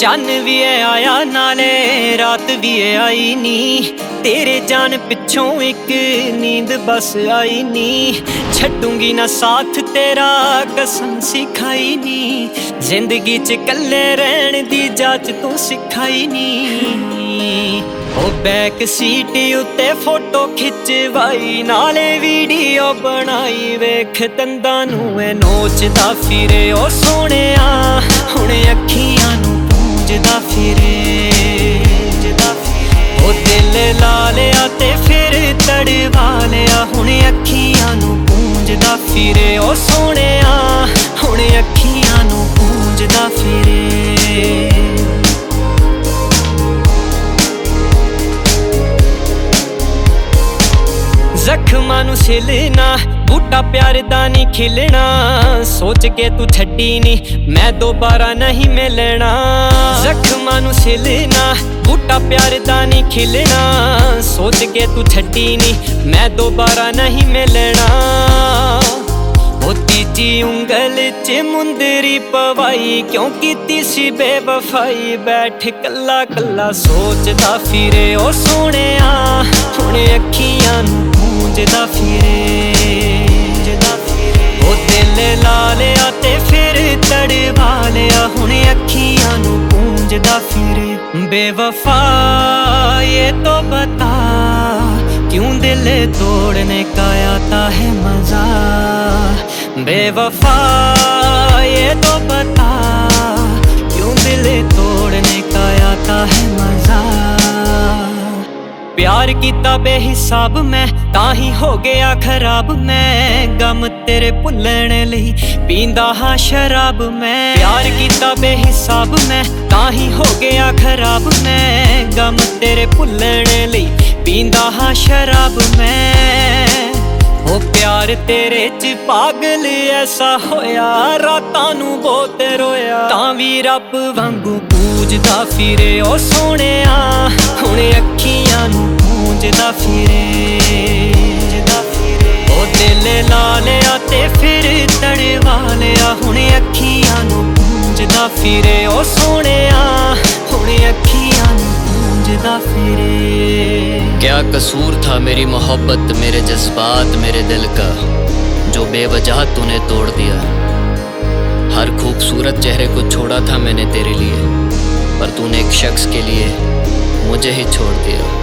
चन भी आया नाले रात भी आई नी, तेरे जान पिछों एक नींद बस आई नी। छड्डूंगी ना साथ तेरा कसम सिखाई नी, जिंदगी च कल्ले रहन दी जाच तू सिखाई नी। ओ बैक सीट उत्ते फोटो खिचवाई नाले वीडियो बनाई, वेख दंदां नूं ए नोचदा फिरे ओ सोहणिया, हुण अखियां नूं पूंजदा फिरे। ओ दिल ला लिया ते फिर तड़वा लिया, हुण अखियां नूं पूंजदा फिरे ओ सोहणिया, हुण अखियां नूं पूंजदा फिरे। जख्मां नूं सिलना बूटा प्यार दा नहीं खिलना, सोच के तू छड्डी नी मैं दोबारा नहीं मिलना। जख्मां नूं सिलना बूटा प्यार दा नहीं खिलना, सोच के तू छड्डी नी मैं दोबारा नहीं मिलना। ओ तीजी उंगल च मुंदरी पवाई, क्यों कीती सी बेवफाई, बैठ कल्ला कल्ला सोचदा फिरे ओ सोहणिया, हुण अखियां नूं पूंजदा फिरे। ओ दिल ला लिया ते फिर तड़वा लिया, हुण अखियां नूं पूंजदा फिरे। बेवफा ये तो बता क्यों दिल तोड़ने का आता है मजा, बेवफा ये तो बता क्यों दिल तोड़ने का आता है मजा। प्यार कीता बेहिसाब मैं ताही हो गया खराब, मैं गम तेरे भुल्लण लई पींदा हां शराब मैं। प्यार कीता बेहिसाब मैं ताही हो गया खराब, मैं गम तेरे भुल्लण लई पींदा हां शराब मैं। ओ प्यार तेरे च पागल ऐसा होया, रातां नूं बहुत रोया, तां वी रब वांगू पूजदा फिरे ओ सोहणिया, हुण अखियां नूं पूंजदा फिरे। ओ दिल ला लिया ते फिर तड़वा लिया, हुण अखियां नूं पूंजदा फिरे ओ सोहणिया, हुण अखियां नूं पूंजदा फिरे। क्या कसूर था मेरी मोहब्बत, मेरे जज्बात, मेरे दिल का, जो बेवजह तूने तोड़ दिया। हर खूबसूरत चेहरे को छोड़ा था मैंने तेरे लिए, पर तूने एक शख्स के लिए मुझे ही छोड़ दिया।